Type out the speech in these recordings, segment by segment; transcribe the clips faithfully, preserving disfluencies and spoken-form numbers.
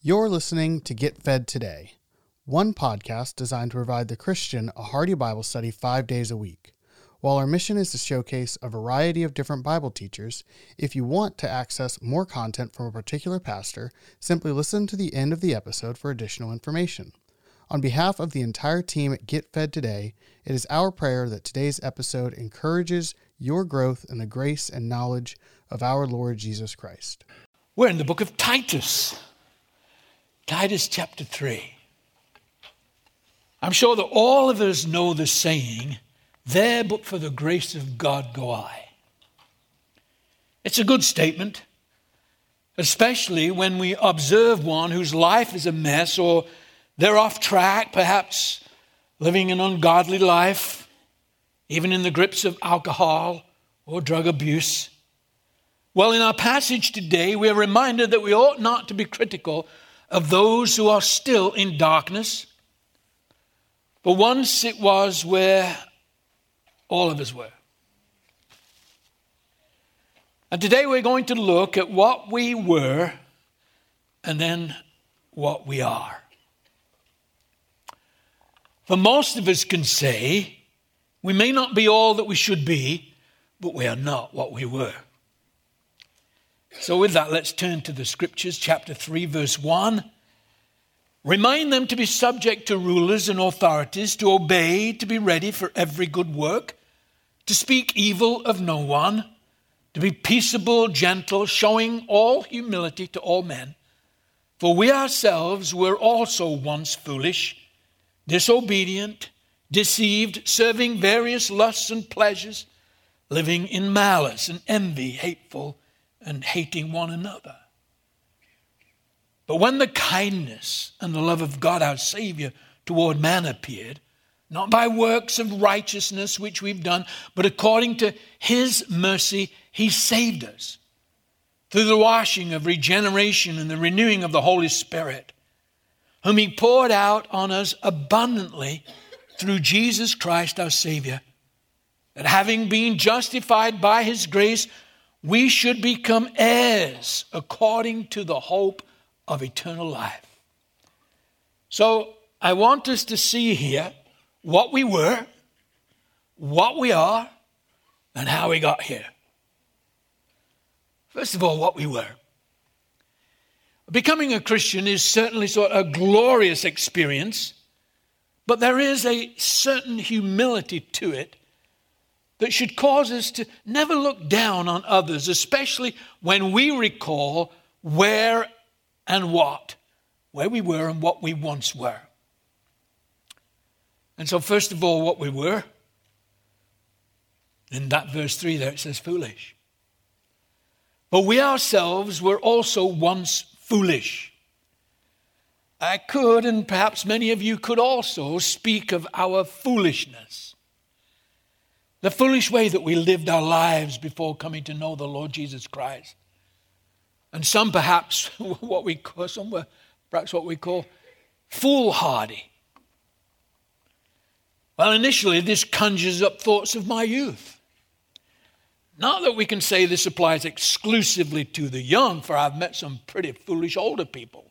You're listening to Get Fed Today, one podcast designed to provide the Christian a hearty Bible study five days a week. While our mission is to showcase a variety of different Bible teachers, if you want to access more content from a particular pastor, simply listen to the end of the episode for additional information. On behalf of the entire team at Get Fed Today, it is our prayer that today's episode encourages your growth in the grace and knowledge of our Lord Jesus Christ. We're in the book of Titus. Titus chapter three. I'm sure that all of us know the saying, "There but for the grace of God go I." It's a good statement, especially when we observe one whose life is a mess, or they're off track, perhaps living an ungodly life, even in the grips of alcohol or drug abuse. Well, in our passage today, we are reminded that we ought not to be critical of those who are still in darkness. But once it was where all of us were. And today we're going to look at what we were and then what we are. For most of us can say, we may not be all that we should be, but we are not what we were. So with that, let's turn to the scriptures, chapter three, verse one. Remind them to be subject to rulers and authorities, to obey, to be ready for every good work, to speak evil of no one, to be peaceable, gentle, showing all humility to all men. For we ourselves were also once foolish, disobedient, deceived, serving various lusts and pleasures, living in malice and envy, hateful, and hating one another. But when the kindness and the love of God our Savior toward man appeared, not by works of righteousness which we've done, but according to his mercy, he saved us through the washing of regeneration and the renewing of the Holy Spirit, whom he poured out on us abundantly through Jesus Christ our Savior, that having been justified by his grace, we should become heirs according to the hope of eternal life. So I want us to see here what we were, what we are, and how we got here. First of all, what we were. Becoming a Christian is certainly sort of a glorious experience, but there is a certain humility to it that should cause us to never look down on others, especially when we recall where and what, where we were and what we once were. And so first of all, what we were, in that verse three there it says foolish. But we ourselves were also once foolish. I could, and perhaps many of you could also, speak of our foolishness. The foolish way that we lived our lives before coming to know the Lord Jesus Christ. And some perhaps what we call, some were perhaps what we call foolhardy. Well, initially this conjures up thoughts of my youth. Not that we can say this applies exclusively to the young, for I've met some pretty foolish older people.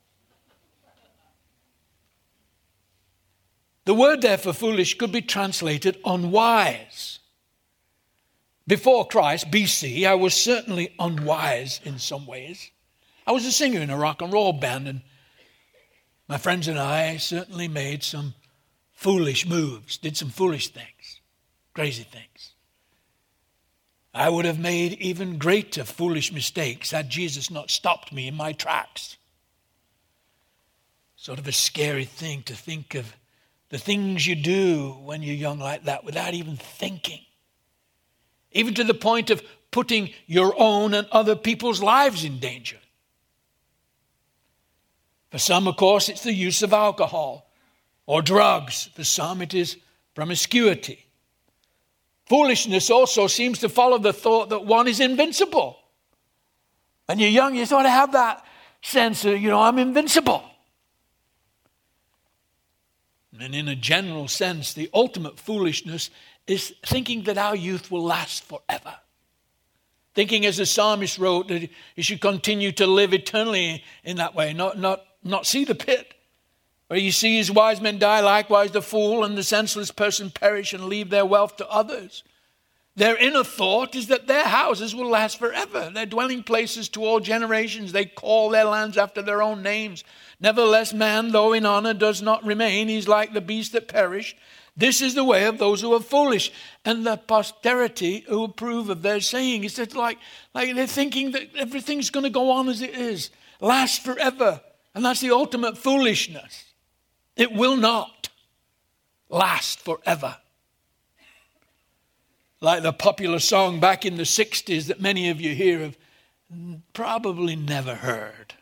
The word there for foolish could be translated unwise. Before Christ, B C, I was certainly unwise in some ways. I was a singer in a rock and roll band, and my friends and I certainly made some foolish moves, did some foolish things, crazy things. I would have made even greater foolish mistakes had Jesus not stopped me in my tracks. Sort of a scary thing to think of the things you do when you're young like that without even thinking. Even to the point of putting your own and other people's lives in danger. For some, of course, it's the use of alcohol or drugs. For some, it is promiscuity. Foolishness also seems to follow the thought that one is invincible. When you're young, you sort of have that sense of, you know, I'm invincible. And in a general sense, the ultimate foolishness is thinking that our youth will last forever. Thinking, as the psalmist wrote, that you should continue to live eternally in that way, not, not not see the pit. Where you see his wise men die, likewise the fool and the senseless person perish and leave their wealth to others. Their inner thought is that their houses will last forever, their dwelling places to all generations. They call their lands after their own names. Nevertheless, man, though in honor, does not remain. He's like the beasts that perish. This is the way of those who are foolish, and the posterity who approve of their saying. It's just like, like they're thinking that everything's going to go on as it is, last forever. And that's the ultimate foolishness. It will not last forever. Like the popular song back in the sixties that many of you here have probably never heard.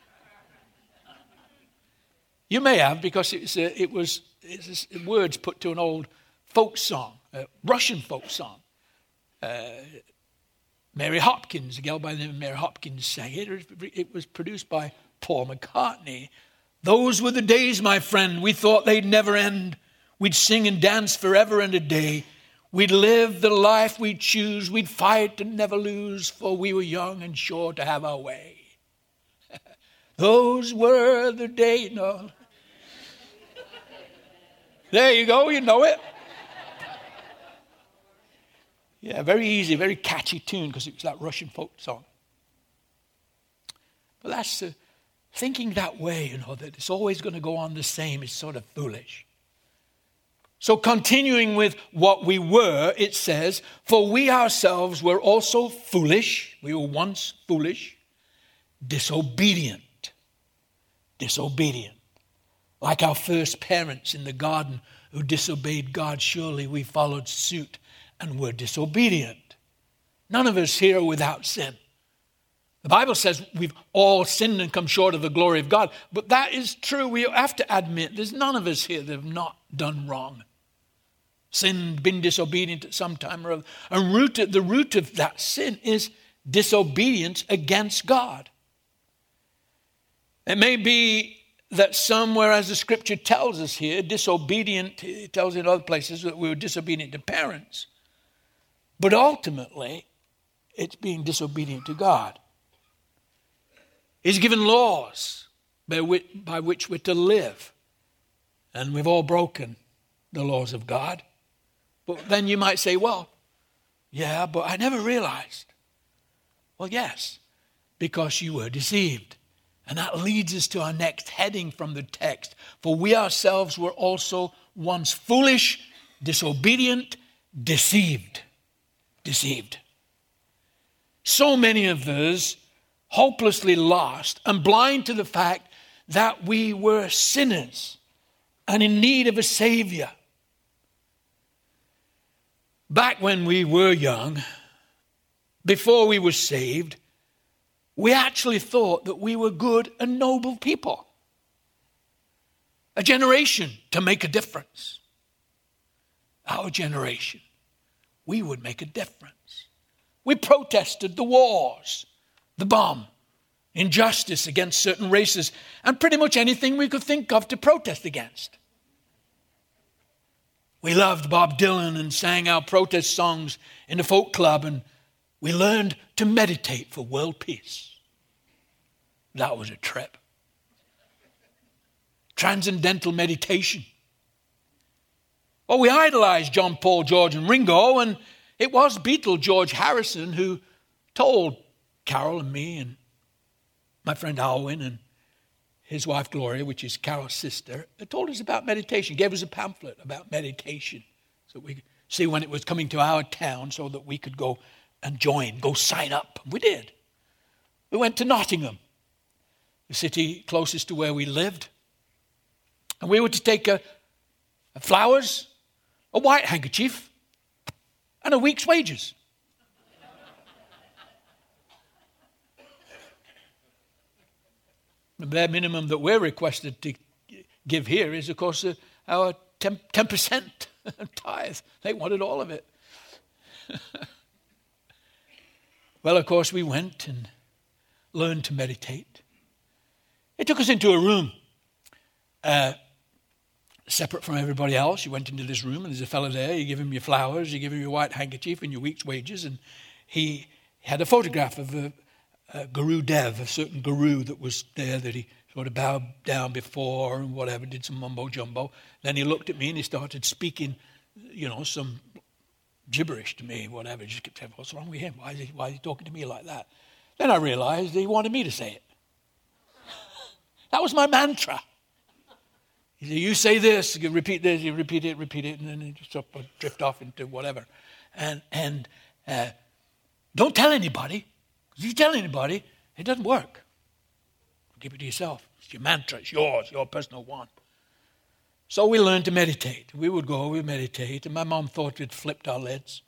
You may have, because it's a, it was it's a, words put to an old folk song, a Russian folk song. Uh, Mary Hopkins, a girl by the name of Mary Hopkins sang it. It was produced by Paul McCartney. Those were the days, my friend, we thought they'd never end. We'd sing and dance forever and a day. We'd live the life we'd choose. We'd fight and never lose, for we were young and sure to have our way. Those were the days. No. There you go, you know it. Yeah, very easy, very catchy tune, because it was that Russian folk song. But that's uh, thinking that way, you know, that it's always going to go on the same is sort of foolish. So continuing with what we were, it says, for we ourselves were also foolish. We were once foolish, disobedient, disobedient. Like our first parents in the garden who disobeyed God, surely we followed suit and were disobedient. None of us here are without sin. The Bible says we've all sinned and come short of the glory of God. But that is true. We have to admit there's none of us here that have not done wrong. Sinned, been disobedient at some time or other. And rooted, the root of that sin is disobedience against God. It may be that somewhere, as the scripture tells us here, disobedient, it tells in other places that we were disobedient to parents. But ultimately, it's being disobedient to God. He's given laws by which, by which we're to live. And we've all broken the laws of God. But then you might say, well, yeah, but I never realized. Well, yes, because you were deceived. And that leads us to our next heading from the text. For we ourselves were also once foolish, disobedient, deceived. Deceived. So many of us hopelessly lost and blind to the fact that we were sinners and in need of a Savior. Back when we were young, before we were saved, we actually thought that we were good and noble people. A generation to make a difference. Our generation, we would make a difference. We protested the wars, the bomb, injustice against certain races, and pretty much anything we could think of to protest against. We loved Bob Dylan and sang our protest songs in the folk club, and we learned to meditate for world peace. That was a trip. Transcendental meditation. Oh, we idolized John, Paul, George, and Ringo, and it was Beatle George Harrison who told Carol and me and my friend Alwyn and his wife Gloria, which is Carol's sister, told us about meditation, gave us a pamphlet about meditation so we could see when it was coming to our town so that we could go and join, go sign up. We did. We went to Nottingham, the city closest to where we lived, and we were to take a, a flowers, a white handkerchief, and a week's wages. The bare minimum that we're requested to give here is, of course, uh, our ten percent tithe. They wanted all of it. Well, of course, we went and learned to meditate. It took us into a room, uh, separate from everybody else. You went into this room, and there's a fellow there. You give him your flowers, you give him your white handkerchief and your week's wages, and he had a photograph of a Uh, Guru Dev, a certain guru that was there that he sort of bowed down before and whatever, did some mumbo jumbo. Then he looked at me and he started speaking, you know, some gibberish to me, whatever. Just kept saying, what's wrong with him? Why is he, why is he talking to me like that? Then I realized he wanted me to say it. That was my mantra. He said, you say this, you repeat this, you repeat it, repeat it, and then you just sort of drift off into whatever. And and uh, don't tell anybody. Because if you tell anybody, it doesn't work. Keep it to yourself. It's your mantra. It's yours, your personal one. So we learned to meditate. We would go, we'd meditate, and my mom thought we'd flipped our lids.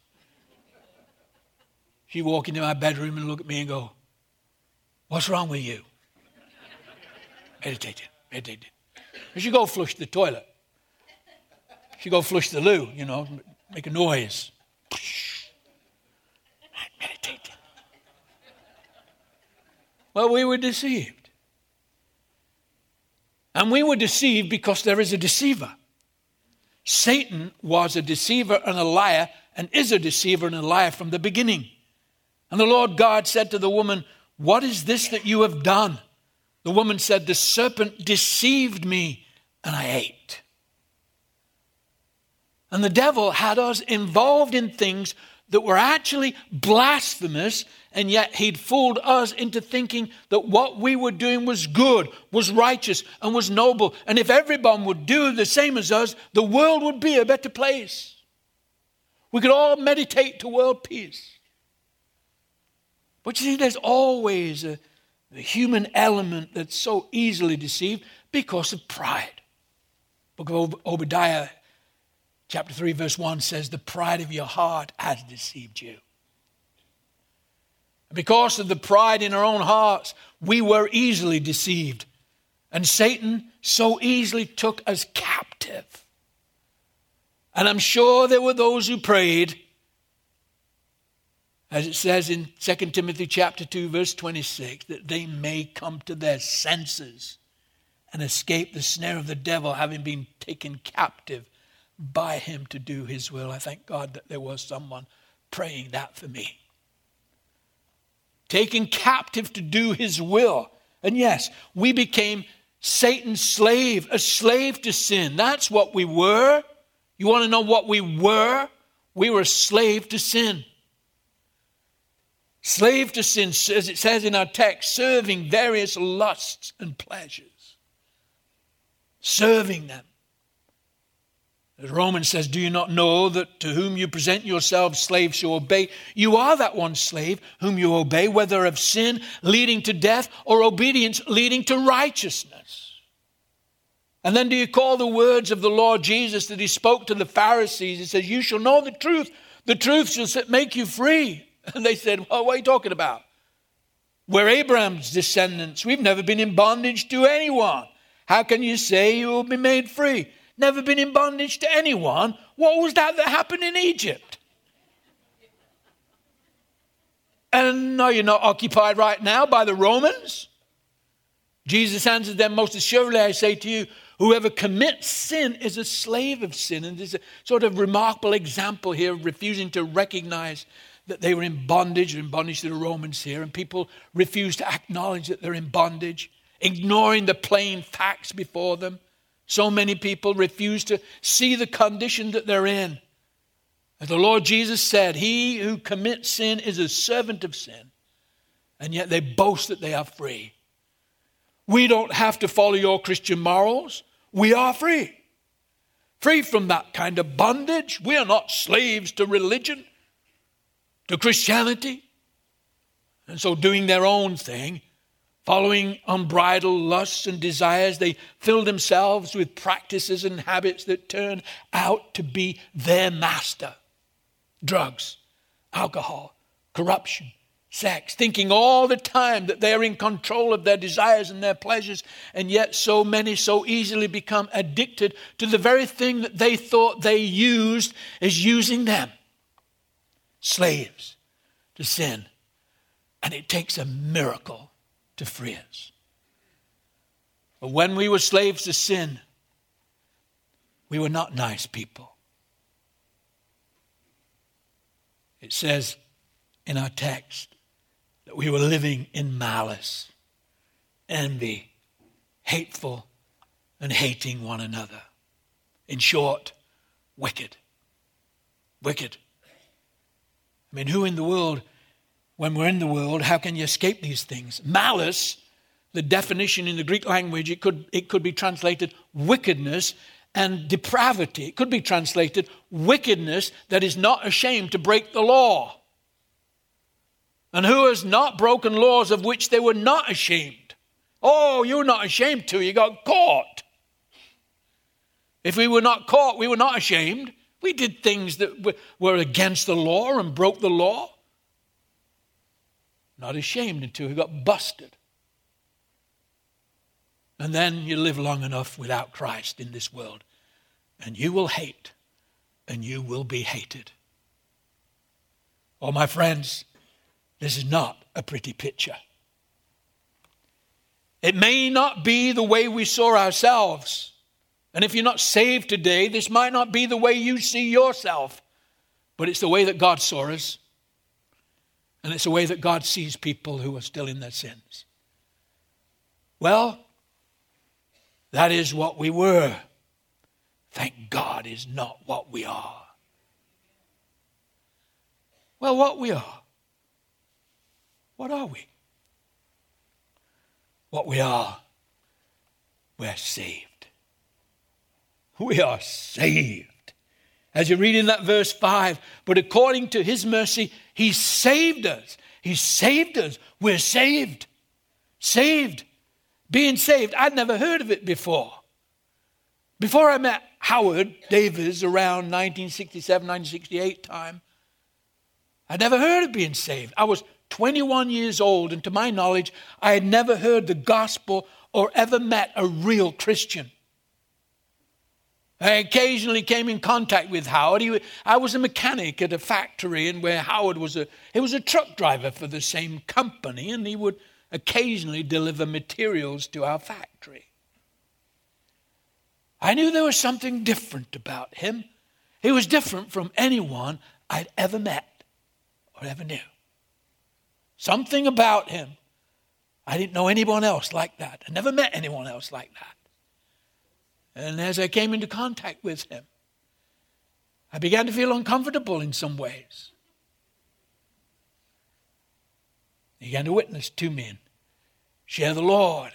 She'd walk into my bedroom and look at me and go, what's wrong with you? Meditated, meditated. She'd go flush the toilet. She'd go flush the loo, you know, make a noise. Meditating. Well, we were deceived. And we were deceived because there is a deceiver. Satan was a deceiver and a liar, and is a deceiver and a liar from the beginning. And the Lord God said to the woman, what is this that you have done? The woman said, the serpent deceived me, and I ate. And the devil had us involved in things that were actually blasphemous, and yet he'd fooled us into thinking that what we were doing was good, was righteous, and was noble. And if everyone would do the same as us, the world would be a better place. We could all meditate to world peace. But you see, there's always a, a human element that's so easily deceived because of pride. Book of Obadiah, chapter three, verse one says, the pride of your heart has deceived you. Because of the pride in our own hearts, we were easily deceived. And Satan so easily took us captive. And I'm sure there were those who prayed, as it says in Second Timothy chapter two, verse twenty-six, that they may come to their senses and escape the snare of the devil, having been taken captive by him to do his will. I thank God that there was someone praying that for me. Taken captive to do his will. And yes, we became Satan's slave, a slave to sin. That's what we were. You want to know what we were? We were a slave to sin. Slave to sin, as it says in our text, serving various lusts and pleasures. Serving them. As Romans says, do you not know that to whom you present yourselves slaves to obey, you are that one slave whom you obey, whether of sin leading to death or obedience leading to righteousness? And then do you call the words of the Lord Jesus that he spoke to the Pharisees? He says, you shall know the truth. The truth shall make you free. And they said, well, what are you talking about? We're Abraham's descendants. We've never been in bondage to anyone. How can you say you will be made free? Never been in bondage to anyone. What was that that happened in Egypt? And are you not occupied right now by the Romans? Jesus answered them, most assuredly I say to you, whoever commits sin is a slave of sin. And there's a sort of remarkable example here, refusing to recognize that they were in bondage, in bondage to the Romans here. And people refuse to acknowledge that they're in bondage, ignoring the plain facts before them. So many people refuse to see the condition that they're in. As the Lord Jesus said, he who commits sin is a servant of sin. And yet they boast that they are free. We don't have to follow your Christian morals. We are free. Free from that kind of bondage. We are not slaves to religion, to Christianity. And so doing their own thing, following unbridled lusts and desires, they fill themselves with practices and habits that turn out to be their master. Drugs, alcohol, corruption, sex, thinking all the time that they are in control of their desires and their pleasures, and yet so many so easily become addicted to the very thing that they thought they used as using them. Slaves to sin. And it takes a miracle to free us. But when we were slaves to sin, we were not nice people. It says in our text that we were living in malice, envy, hateful, and hating one another. In short, wicked. Wicked. I mean, who in the world, when we're in the world, how can you escape these things? Malice, the definition in the Greek language, it could, it could be translated wickedness and depravity. It could be translated wickedness that is not ashamed to break the law. And who has not broken laws of which they were not ashamed? Oh, you're not ashamed to. You got caught. If we were not caught, we were not ashamed. We did things that were against the law and broke the law. Not ashamed until we got busted. And then you live long enough without Christ in this world, and you will hate, and you will be hated. Oh, my friends, this is not a pretty picture. It may not be the way we saw ourselves. And if you're not saved today, this might not be the way you see yourself. But it's the way that God saw us. And it's the way that God sees people who are still in their sins. Well, that is what we were. Thank God is not what we are. Well, what we are. What are we? What we are, we're saved. We are saved. As you read in that verse five, but according to his mercy, he saved us. He saved us. We're saved. Saved. Being saved. I'd never heard of it before. Before I met Howard Davis around nineteen sixty-seven, nineteen sixty-eight time, I'd never heard of being saved. I was twenty-one years old, and to my knowledge, I had never heard the gospel or ever met a real Christian. I occasionally came in contact with Howard. He, I was a mechanic at a factory, and where Howard was a, he was a truck driver for the same company, and he would occasionally deliver materials to our factory. I knew there was something different about him. He was different from anyone I'd ever met or ever knew. Something about him. I didn't know anyone else like that. I never met anyone else like that. And as I came into contact with him, I began to feel uncomfortable in some ways. He began to witness to me and share the Lord.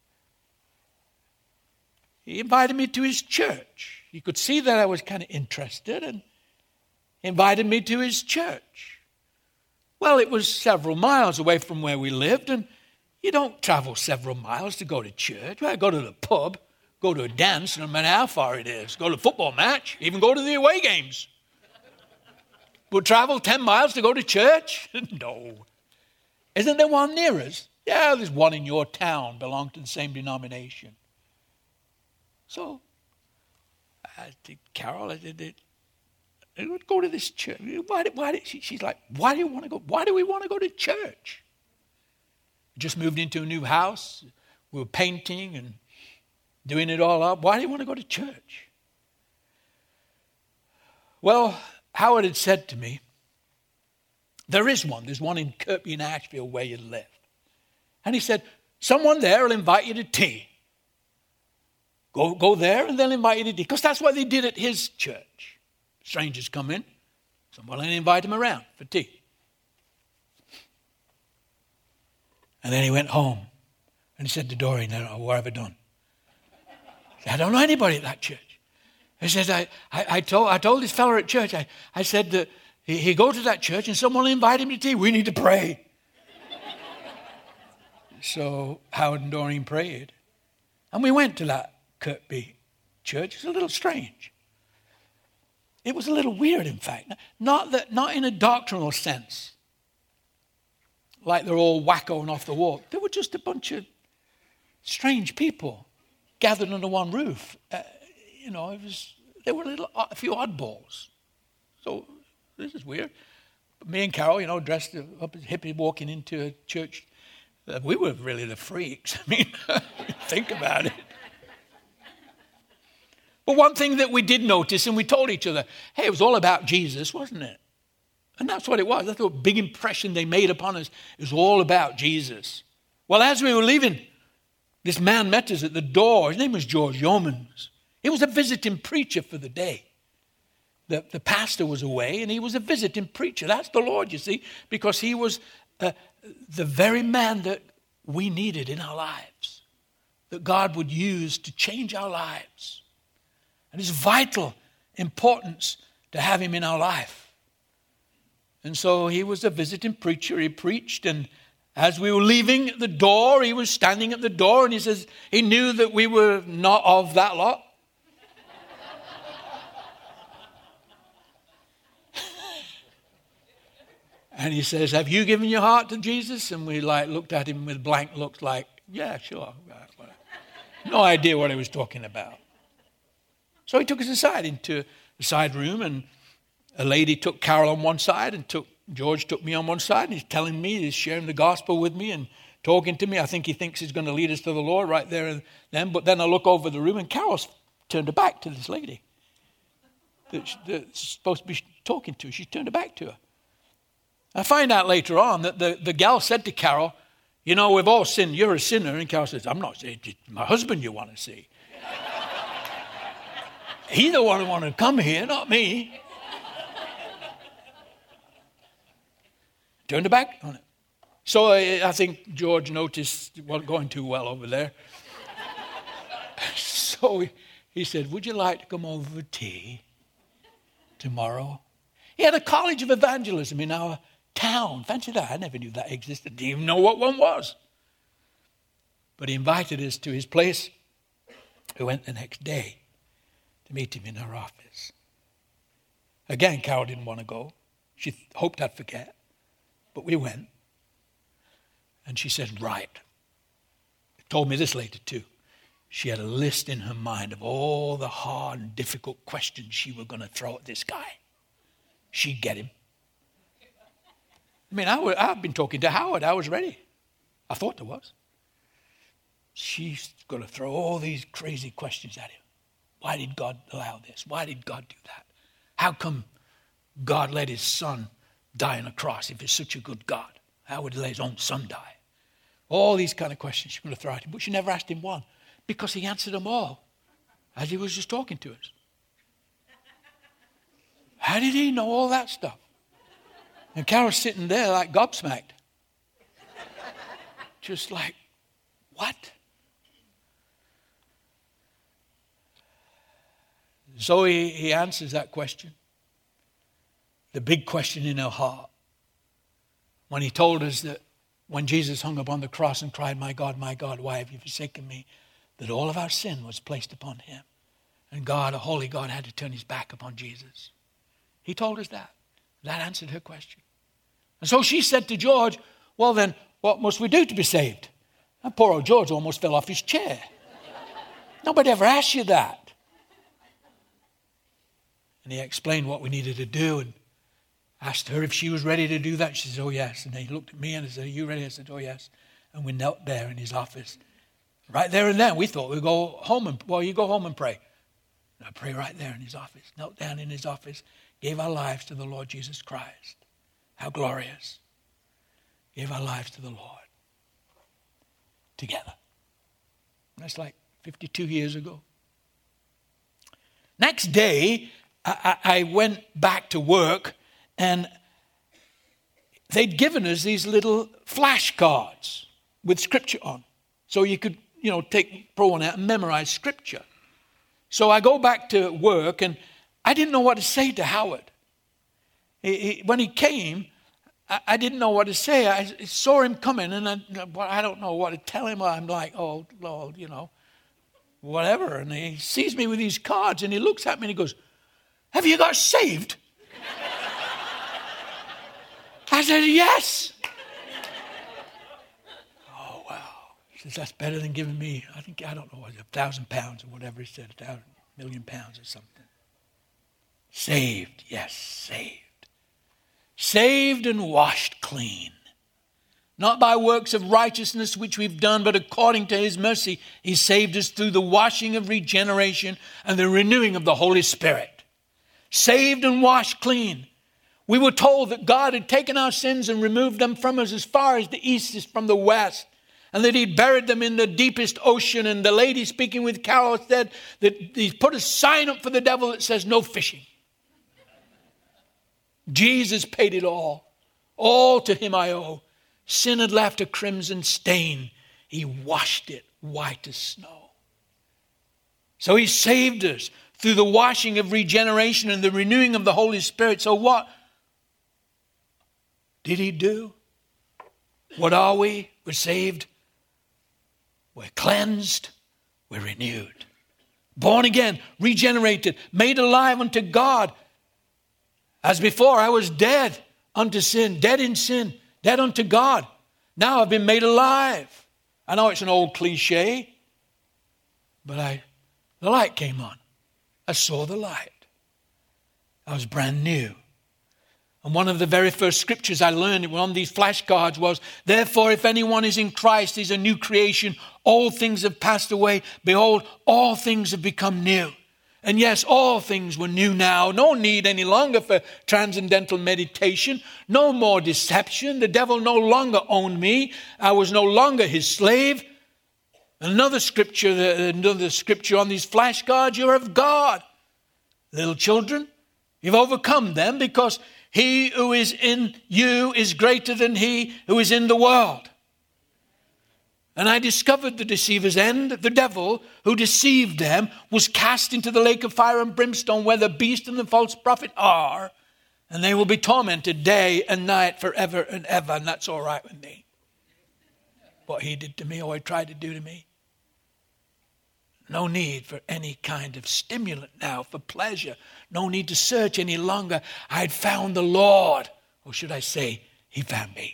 He invited me to his church. He could see that I was kind of interested, and he invited me to his church. Well, it was several miles away from where we lived, and you don't travel several miles to go to church. Well, I go to the pub, go to a dance, no matter how far it is. Go to a football match, even go to the away games. But travel ten miles to go to church? No. Isn't there one near us? Yeah, there's one in your town, belong to the same denomination. So, I did, Carol, I did it. Let's go to this church. Why did, why did, she, she's like, why do you want to go? Why do we want to go to church? We just moved into a new house. We were painting and doing it all up. Why do you want to go to church? Well, Howard had said to me, there is one. There's one in Kirkby and Asheville where you live. And he said, someone there will invite you to tea. Go, go there and they'll invite you to tea. Because that's what they did at his church. Strangers come in, someone will invite him around for tea. And then he went home and he said to Doreen, what have I done? I don't know anybody at that church. He says, I, I, I, told, I told this fella at church, I, I said that he, he go to that church and someone will invite him to tea. We need to pray. So Howard and Doreen prayed. And we went to that Kirkby church. It's a little strange. It was a little weird, in fact. Not that, not in a doctrinal sense, like they're all wacko and off the wall. They were just a bunch of strange people gathered under one roof. Uh, you know, it was. They were a little, a few oddballs. So this is weird. But me and Carol, you know, dressed up as hippie, walking into a church. Uh, we were really the freaks. I mean, think about it. But one thing that we did notice, and we told each other, hey, it was all about Jesus, wasn't it? And that's what it was. That's the big impression they made upon us. It was all about Jesus. Well, as we were leaving this man met us at the door. His name was George Yeomans. He was a visiting preacher for the day. The, the pastor was away, and he was a visiting preacher. That's the Lord, you see, because he was uh, the very man that we needed in our lives, that God would use to change our lives. And it's vital importance to have him in our life. And so he was a visiting preacher. He preached, and as we were leaving the door, he was standing at the door, and he says he knew that we were not of that lot. And he says, have you given your heart to Jesus? And we like looked at him with blank looks like, yeah, sure. No idea what he was talking about. So he took us aside into the side room, and a lady took Carol on one side and took George took me on one side, and he's telling me, he's sharing the gospel with me and talking to me. I think he thinks he's going to lead us to the Lord right there and then. But then I look over the room, and Carol's turned her back to this lady that that's supposed to be talking to. She's turned her back to her. I find out later on that the, the gal said to Carol, you know, we've all sinned. You're a sinner. And Carol says, I'm not saying it's my husband you want to see. He's the one who wanted to come here, not me. Turned her back on it. So I, I think George noticed it wasn't going too well over there. So he, he said, would you like to come over for tea tomorrow? He had a college of evangelism in our town. Fancy that. I never knew that existed. Didn't even know what one was. But he invited us to his place. We went the next day to meet him in our office. Again, Carol didn't want to go. She th- hoped I'd forget. But we went. And she said, right. Told me this later too. She had a list in her mind of all the hard and difficult questions she was going to throw at this guy. She'd get him. I mean, I w- I've been talking to Howard. I was ready. I thought there was. She's going to throw all these crazy questions at him. Why did God allow this? Why did God do that? How come God let his son die on a cross if he's such a good God? How would he let his own son die? All these kind of questions she's going to throw at him. But she never asked him one because he answered them all as he was just talking to us. How did he know all that stuff? And Carol's sitting there like gobsmacked. Just like, what? So he, he answers that question. The big question in our heart. When he told us that when Jesus hung upon the cross and cried, my God, my God, why have you forsaken me? That all of our sin was placed upon him. And God, a holy God, had to turn his back upon Jesus. He told us that. That answered her question. And so she said to George, well then, what must we do to be saved? And poor old George almost fell off his chair. Nobody ever asked you that. And he explained what we needed to do and asked her if she was ready to do that. She said, oh yes. And he looked at me and he said, are you ready? I said, oh yes. And we knelt there in his office. Right there and then, we thought we'd go home and, well, you go home and pray. And I pray right there in his office, knelt down in his office, gave our lives to the Lord Jesus Christ. How glorious. Gave our lives to the Lord. Together. That's like fifty-two years ago. Next day, I, I, I went back to work, and they'd given us these little flashcards with scripture on. So you could, you know, take, pull one out and memorize scripture. So I go back to work, and I didn't know what to say to Howard. He, he, when he came, I, I didn't know what to say. I saw him coming, and I, I don't know what to tell him. I'm like, oh, Lord, you know, whatever. And he sees me with these cards, and he looks at me, and he goes, have you got saved? I said, yes. Oh, wow. He says, that's better than giving me, I think, I don't know, a thousand pounds or whatever he said, a thousand, million pounds or something. Saved, yes, saved. Saved and washed clean. Not by works of righteousness which we've done, but according to his mercy, he saved us through the washing of regeneration and the renewing of the Holy Spirit. Saved and washed clean. We were told that God had taken our sins and removed them from us as far as the east is from the west. and that he'd buried them in the deepest ocean. And the lady speaking with Carol said that he's put a sign up for the devil that says no fishing. Jesus paid it all. All to him I owe. Sin had left a crimson stain. He washed it white as snow. So he saved us through the washing of regeneration and the renewing of the Holy Spirit. So what did he do? What are we? We're saved. We're cleansed. We're renewed. Born again, regenerated, made alive unto God. As before, I was dead unto sin, dead in sin, dead unto God. Now I've been made alive. I know it's an old cliche, but I, the light came on. I saw the light. I was brand new. And one of the very first scriptures I learned on these flashcards was, therefore, if anyone is in Christ, he's a new creation. All things have passed away. Behold, all things have become new. And yes, all things were new now. No need any longer for transcendental meditation. No more deception. The devil no longer owned me. I was no longer his slave. Another scripture, another scripture on these flashcards, you're of God. Little children, you've overcome them because he who is in you is greater than he who is in the world. And I discovered the deceiver's end. The devil who deceived them was cast into the lake of fire and brimstone where the beast and the false prophet are. And they will be tormented day and night forever and ever. And that's all right with me. What he did to me or he tried to do to me. No need for any kind of stimulant now, for pleasure. No need to search any longer. I had found the Lord. Or should I say, he found me.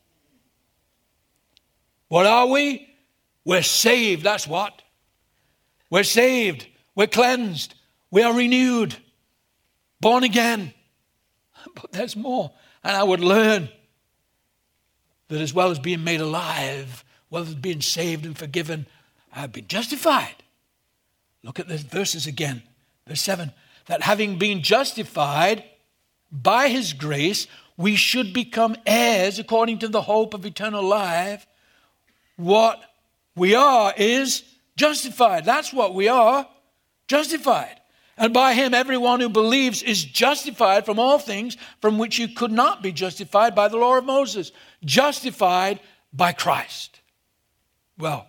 What are we? We're saved. That's what. We're saved. We're cleansed. We are renewed. Born again. But there's more. And I would learn that as well as being made alive, well as being saved and forgiven, I've been justified. Look at the verses again. Verse seven. That having been justified by his grace, we should become heirs according to the hope of eternal life. What we are is justified. That's what we are, justified. And by him, everyone who believes is justified from all things from which you could not be justified by the law of Moses. Justified by Christ. Well,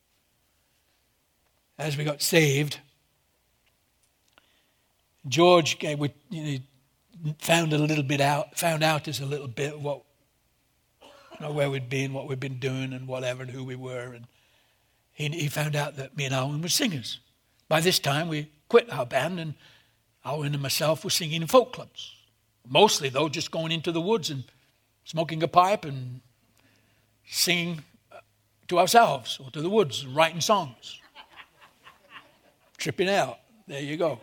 as we got saved, George we, you know, found a little bit out, found out us a little bit what, you know, where we'd been, what we'd been doing, and whatever, and who we were. And he, he found out that me and Alwyn were singers. By this time, we quit our band, and Alwyn and myself were singing in folk clubs. Mostly, though, just going into the woods and smoking a pipe and singing to ourselves or to the woods and writing songs. Tripping out. There you go.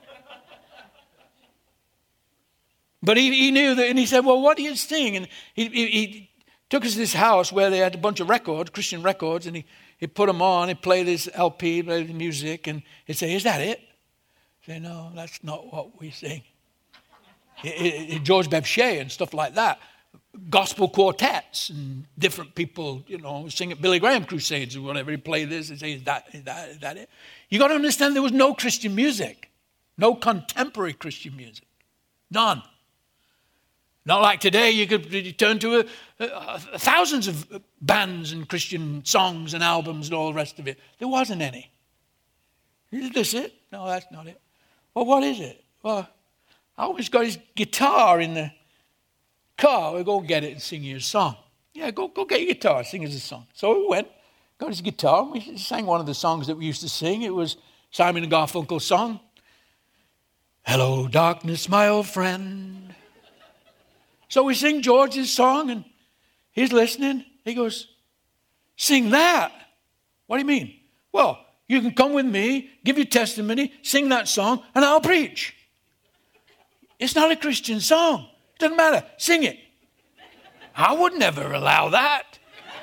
But he, he knew that, and he said, well, what do you sing? And he, he, he took us to this house where they had a bunch of records, Christian records, and he, he put them on, he played his L P, played the music, and he'd say, is that it? I'd say, no, that's not what we sing. It, it, it, George Bevshey and stuff like that. Gospel quartets and different people, you know, sing at Billy Graham crusades or whatever. He'd play this and say, is that, is that, is that it? You got to understand there was no Christian music. No contemporary Christian music. None. Not like today, you could you turn to a, a, a, thousands of bands and Christian songs and albums and all the rest of it. There wasn't any. Is this it? No, that's not it. Well, what is it? Well, I always got his guitar in the car. We'll go get it and sing you a song. Yeah, go, go get your guitar, sing us a song. So we went, got his guitar, and we sang one of the songs that we used to sing. It was Simon and Garfunkel's song. Hello, darkness, my old friend. So we sing George's song, and he's listening. He goes, sing that. What do you mean? Well, you can come with me, give your testimony, sing that song, and I'll preach. It's not a Christian song. It doesn't matter. Sing it. I would never allow that.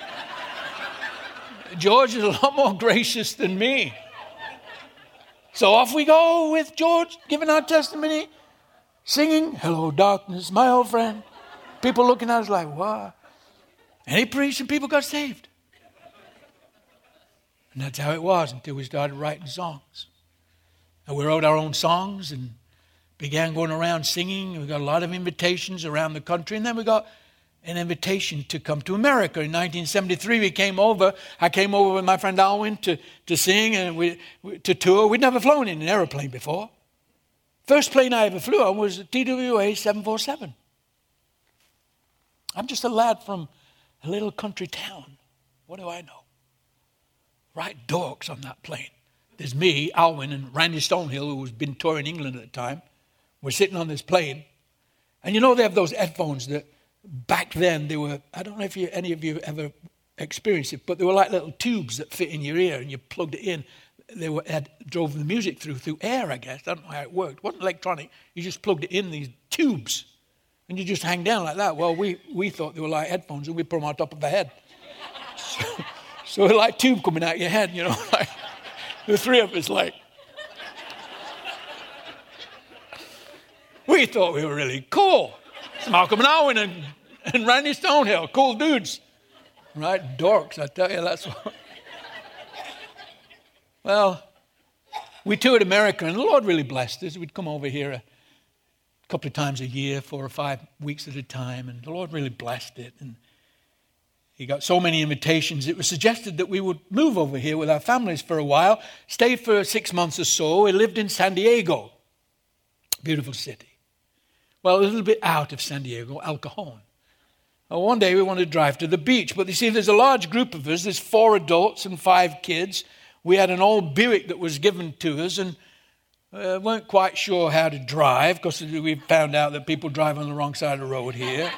George is a lot more gracious than me. So off we go with George, giving our testimony, singing, hello, darkness, my old friend. People looking at us like, what? And he preached and people got saved. And that's how it was until we started writing songs. And we wrote our own songs and began going around singing. We got a lot of invitations around the country. And then we got an invitation to come to America. In nineteen seventy-three, we came over. I came over with my friend Alwyn to, to sing and we, we, to tour. We'd never flown in an airplane before. First plane I ever flew on was a T W A seven forty-seven. I'm just a lad from a little country town. What do I know? Right dorks on that plane. There's me, Alwyn, and Randy Stonehill, who has been touring England at the time. We're sitting on this plane. And you know they have those headphones that back then they were, I don't know if you, any of you ever experienced it, but they were like little tubes that fit in your ear and you plugged it in. They were, had, drove the music through, through air, I guess. I don't know how it worked. It wasn't electronic. You just plugged it in these tubes and you just hang down like that. Well, we, we thought they were like headphones and we put them on top of the head. So, so they're like tube coming out your head, you know, like the three of us like. We thought we were really cool. It's Malcolm and Alwyn and, and Randy Stonehill, cool dudes. Right, dorks, I tell you, that's what. Well, we toured America and the Lord really blessed us. We'd come over here a couple of times a year, four or five weeks at a time, and the Lord really blessed it. And He got so many invitations. It was suggested that we would move over here with our families for a while, stay for six months or so. We lived in San Diego, beautiful city. Well, a little bit out of San Diego, El Cajon. Well, one day we wanted to drive to the beach, but you see, there's a large group of us. There's four adults and five kids. We had an old Buick that was given to us, and uh, weren't quite sure how to drive, because we found out that people drive on the wrong side of the road here.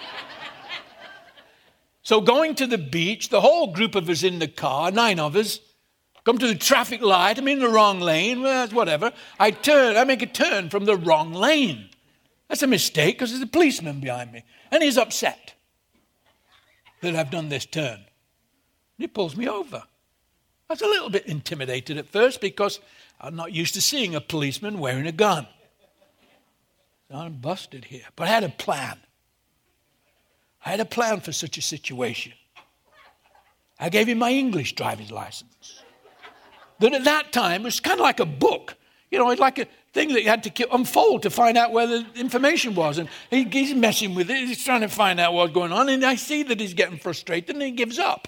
So going to the beach, the whole group of us in the car, nine of us, come to the traffic light. I'm in the wrong lane. Well, whatever. I turn. I make a turn from the wrong lane. That's a mistake because there's a policeman behind me. And he's upset that I've done this turn. And he pulls me over. I was a little bit intimidated at first because I'm not used to seeing a policeman wearing a gun. So I'm busted here. But I had a plan. I had a plan for such a situation. I gave him my English driver's license. That at that time was kind of like a book. You know, it's like a thing that you had to unfold to find out where the information was. And he, he's messing with it. He's trying to find out what's going on. And I see that he's getting frustrated and he gives up.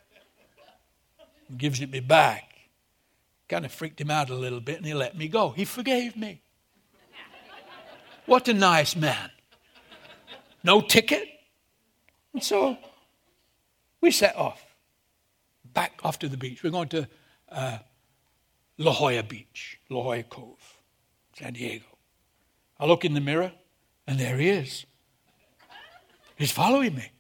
He gives it me back. Kind of freaked him out a little bit and he let me go. He forgave me. What a nice man. No ticket. And so we set off. Back off to the beach. We're going to uh, La Jolla Beach, La Jolla Cove, San Diego. I look in the mirror, and there he is. He's following me.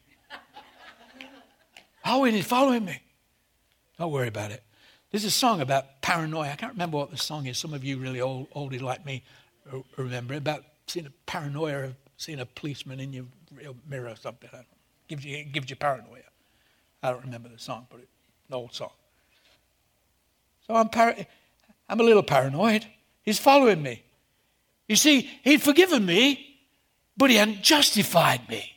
Howard, he's following me. Don't worry about it. There's a song about paranoia. I can't remember what the song is. Some of you really old, oldie like me remember about seeing a paranoia of seeing a policeman in your mirror or something. I don't know. It gives you, it gives you paranoia. I don't remember the song, but it's an old song. So I'm par- I'm a little paranoid. He's following me. You see, he'd forgiven me, but he hadn't justified me.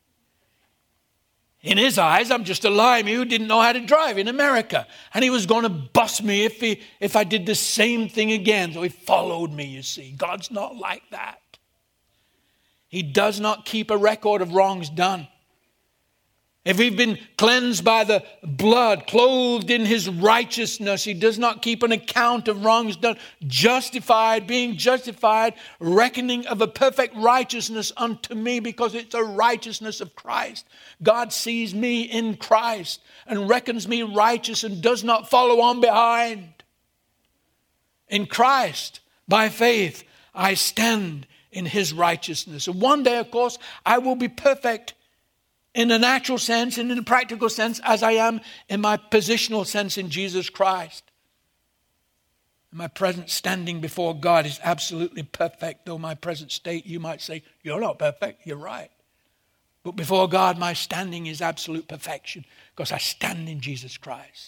In his eyes, I'm just a limey who didn't know how to drive in America. And he was going to bust me if he if I did the same thing again. So he followed me, you see. God's not like that. He does not keep a record of wrongs done. If we've been cleansed by the blood, clothed in his righteousness, he does not keep an account of wrongs done. Justified, being justified, reckoning of a perfect righteousness unto me, because it's a righteousness of Christ. God sees me in Christ and reckons me righteous and does not follow on behind. In Christ, by faith, I stand in his righteousness. And one day, of course, I will be perfect in a natural sense and in a practical sense, as I am in my positional sense in Jesus Christ. My present standing before God is absolutely perfect, though my present state, you might say, you're not perfect, you're right. But before God, my standing is absolute perfection, because I stand in Jesus Christ.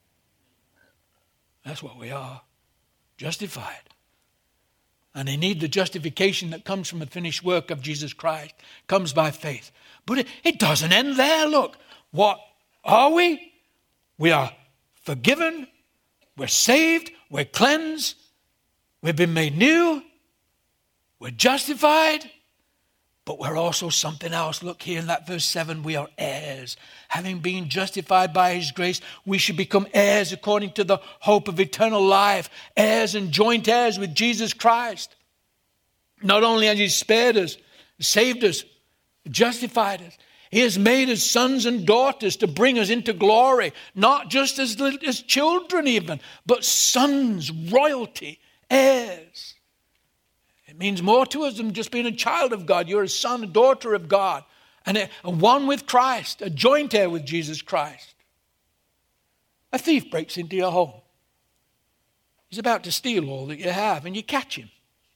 That's what we are, justified. And they need the justification that comes from the finished work of Jesus Christ, comes by faith. But it, it doesn't end there. Look, what are we? We are forgiven. We're saved, we're cleansed, we've been made new, we're justified, but we're also something else. Look here in that verse seven, we are heirs. Having been justified by his grace, we should become heirs according to the hope of eternal life, heirs and joint heirs with Jesus Christ. Not only has he spared us, saved us, justified us, he has made us sons and daughters to bring us into glory, not just as, as children even, but sons, royalty, heirs. It means more to us than just being a child of God. You're a son, a daughter of God, and a, a one with Christ, a joint heir with Jesus Christ. A thief breaks into your home. He's about to steal all that you have, and you catch him.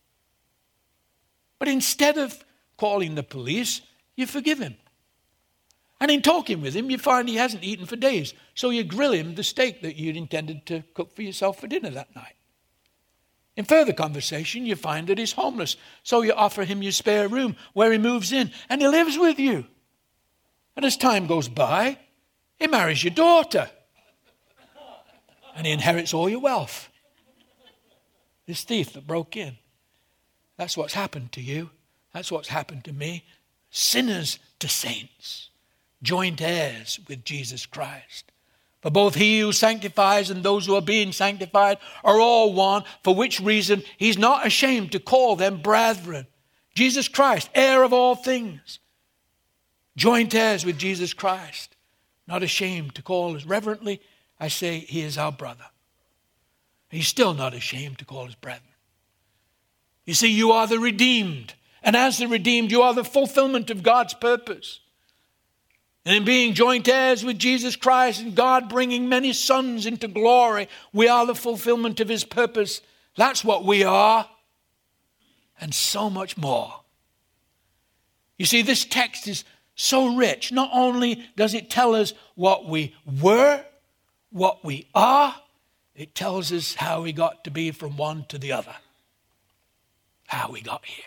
But instead of calling the police, you forgive him. And in talking with him, you find he hasn't eaten for days. So you grill him the steak that you'd intended to cook for yourself for dinner that night. In further conversation, you find that he's homeless. So you offer him your spare room where he moves in and he lives with you. And as time goes by, he marries your daughter. And he inherits all your wealth. This thief that broke in. That's what's happened to you. That's what's happened to me. Sinners to saints. Joint heirs with Jesus Christ. For both he who sanctifies and those who are being sanctified are all one, for which reason he's not ashamed to call them brethren. Jesus Christ, heir of all things. Joint heirs with Jesus Christ. Not ashamed to call us reverently. I say he is our brother. He's still not ashamed to call us brethren. You see, you are the redeemed. And as the redeemed, you are the fulfillment of God's purpose. And in being joint heirs with Jesus Christ and God bringing many sons into glory, we are the fulfillment of his purpose. That's what we are. And so much more. You see, this text is so rich. Not only does it tell us what we were, what we are, it tells us how we got to be from one to the other. How we got here.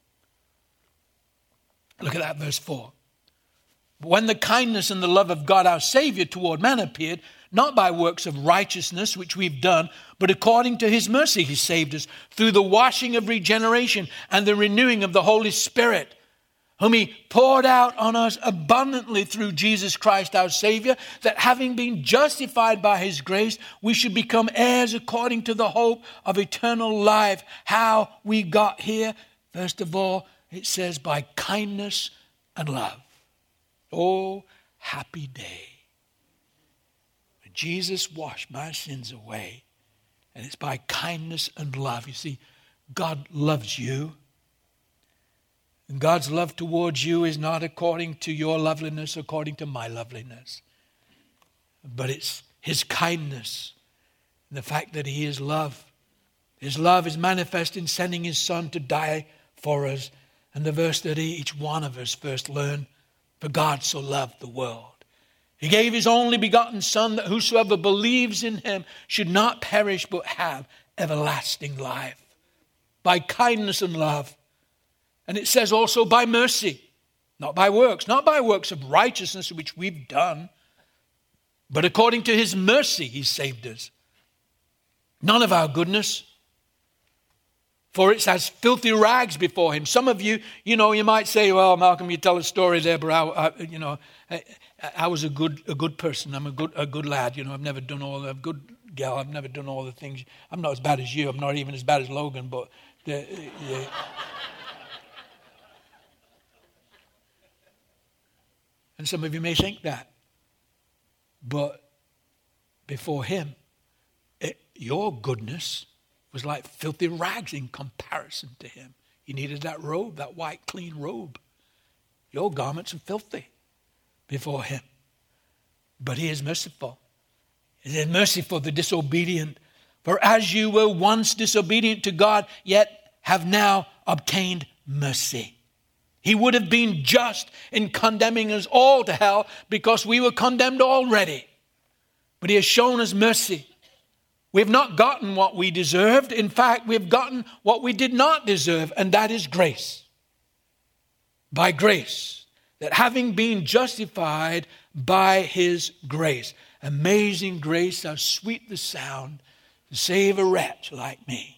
Look at that verse four. When the kindness and the love of God our Savior toward man appeared, not by works of righteousness which we've done, but according to his mercy he saved us through the washing of regeneration and the renewing of the Holy Spirit, whom he poured out on us abundantly through Jesus Christ our Savior, that having been justified by his grace, we should become heirs according to the hope of eternal life. How we got here? First of all, it says by kindness and love. Oh, happy day. When Jesus washed my sins away, and it's by kindness and love. You see, God loves you. And God's love towards you is not according to your loveliness, according to my loveliness. But it's his kindness, and the fact that he is love. His love is manifest in sending his son to die for us. And the verse that each one of us first learned, for God so loved the world. He gave his only begotten Son, that whosoever believes in him should not perish but have everlasting life. By kindness and love. And it says also by mercy, not by works, not by works of righteousness which we've done, but according to his mercy he saved us. None of our goodness, for it's as filthy rags before him. Some of you, you know, you might say, well, Malcolm, you tell a story there, but I, I you know, I, I was a good a good person. I'm a good a good lad. You know, I've never done all the, I'm a good gal. I've never done all the things. I'm not as bad as you. I'm not even as bad as Logan, but the, the and some of you may think that. But before him, it, your goodness was like filthy rags in comparison to him. You needed that robe, that white, clean robe. Your garments are filthy before him. But he is merciful. He is merciful for the disobedient. For as you were once disobedient to God, yet have now obtained mercy. He would have been just in condemning us all to hell because we were condemned already. But he has shown us mercy. We've not gotten what we deserved. In fact, we've gotten what we did not deserve, and that is grace. By grace, that having been justified by his grace, amazing grace, how sweet the sound to save a wretch like me.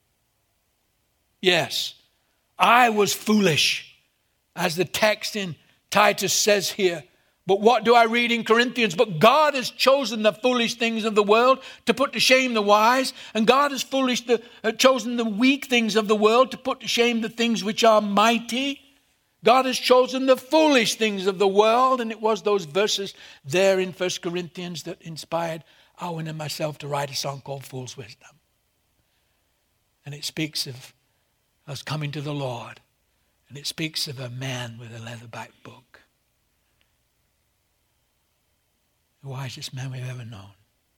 Yes, I was foolish, as the text in Titus says here. But what do I read in Corinthians? But God has chosen the foolish things of the world to put to shame the wise. And God has foolish the, uh, chosen the weak things of the world to put to shame the things which are mighty. God has chosen the foolish things of the world. And it was those verses there in First Corinthians that inspired Owen and myself to write a song called Fool's Wisdom. And it speaks of us coming to the Lord. And it speaks of a man with a leatherback book. The wisest man we've ever known.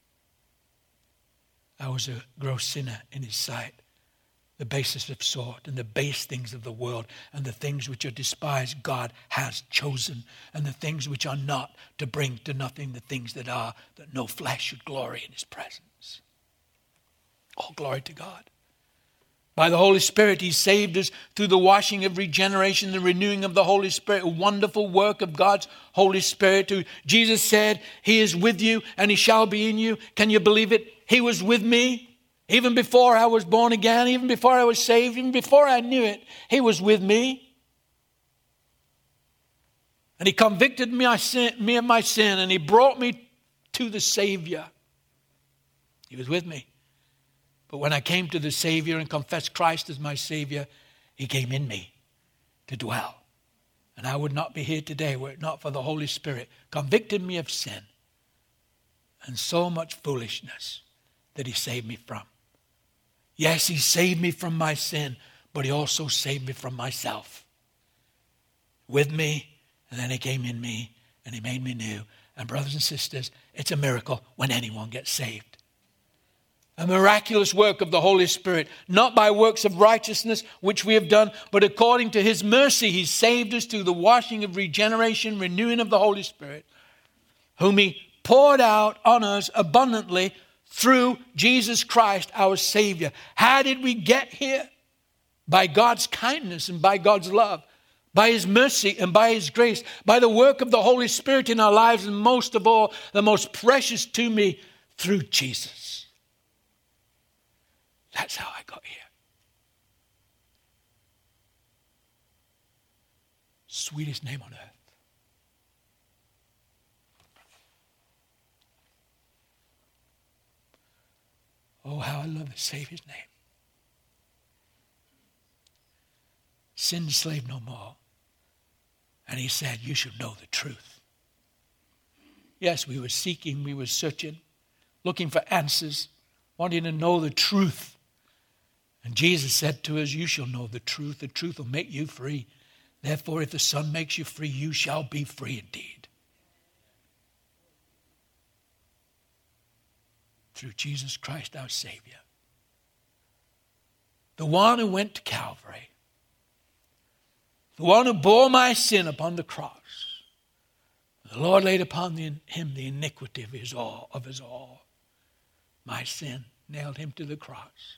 I was a gross sinner in his sight, the basest of sort, and the base things of the world, and the things which are despised God has chosen, and the things which are not, to bring to nothing the things that are, that no flesh should glory in his presence. All glory to God. By the Holy Spirit, he saved us through the washing of regeneration, the renewing of the Holy Spirit, a wonderful work of God's Holy Spirit. Who Jesus said, he is with you and he shall be in you. Can you believe it? He was with me even before I was born again, even before I was saved, even before I knew it. He was with me. And he convicted me, I sin, me of my sin, and he brought me to the Savior. He was with me. But when I came to the Savior and confessed Christ as my Savior, he came in me to dwell. And I would not be here today were it not for the Holy Spirit convicted me of sin and so much foolishness that he saved me from. Yes, he saved me from my sin, but he also saved me from myself. With me, and then he came in me, and he made me new. And brothers and sisters, it's a miracle when anyone gets saved. A miraculous work of the Holy Spirit, not by works of righteousness which we have done, but according to his mercy, he saved us through the washing of regeneration, renewing of the Holy Spirit, whom he poured out on us abundantly through Jesus Christ, our Savior. How did we get here? By God's kindness and by God's love, by his mercy and by his grace, by the work of the Holy Spirit in our lives, and most of all, the most precious to me, through Jesus. That's how I got here. Sweetest name on earth. Oh, how I love the Savior's name. Sin slave no more. And he said, you should know the truth. Yes, we were seeking, we were searching, looking for answers, wanting to know the truth. And Jesus said to us, you shall know the truth. The truth will make you free. Therefore, if the Son makes you free, you shall be free indeed. Through Jesus Christ, our Savior. The one who went to Calvary. The one who bore my sin upon the cross. The Lord laid upon the, him the iniquity of his all, of his all. My sin nailed him to the cross.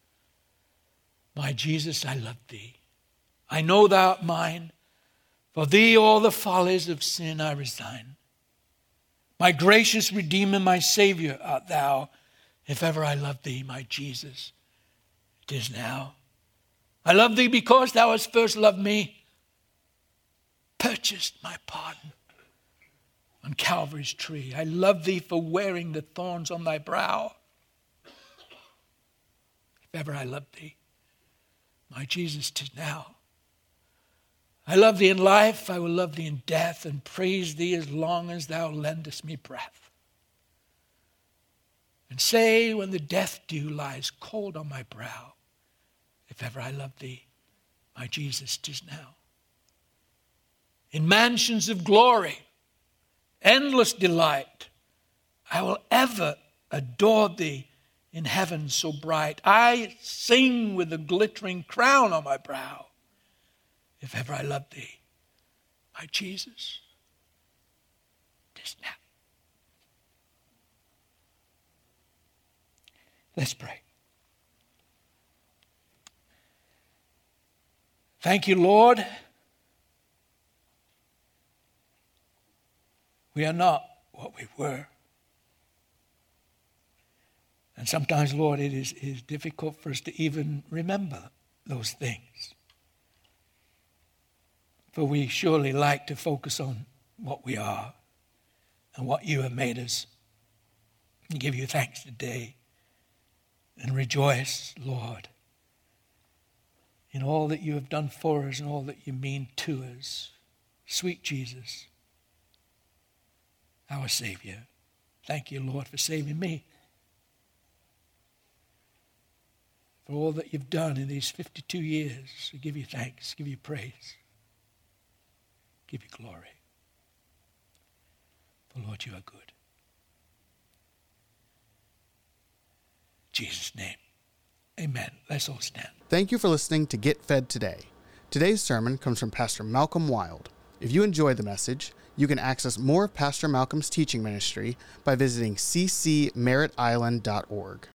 My Jesus, I love thee. I know thou art mine. For thee all the follies of sin I resign. My gracious Redeemer, my Savior art thou. If ever I love thee, my Jesus, it is now. I love thee because thou hast first loved me. Purchased my pardon on Calvary's tree. I love thee for wearing the thorns on thy brow. If ever I love thee, my Jesus, 'tis now. I love thee in life, I will love thee in death, and praise thee as long as thou lendest me breath. And say when the death dew lies cold on my brow, if ever I love thee, my Jesus, 'tis now. In mansions of glory, endless delight, I will ever adore thee in heaven so bright. I sing with a glittering crown on my brow. If ever I love thee, my Jesus, 'tis now. Let's pray. Thank you, Lord. We are not what we were. And sometimes, Lord, it is, it is difficult for us to even remember those things. For we surely like to focus on what we are and what you have made us. And give you thanks today and rejoice, Lord, in all that you have done for us and all that you mean to us. Sweet Jesus, our Savior, thank you, Lord, for saving me. For all that you've done in these fifty-two years, we give you thanks, give you praise, give you glory. For Lord, you are good. In Jesus' name, amen. Let's all stand. Thank you for listening to Get Fed Today. Today's sermon comes from Pastor Malcolm Wild. If you enjoy the message, you can access more of Pastor Malcolm's teaching ministry by visiting c c merritt island dot org.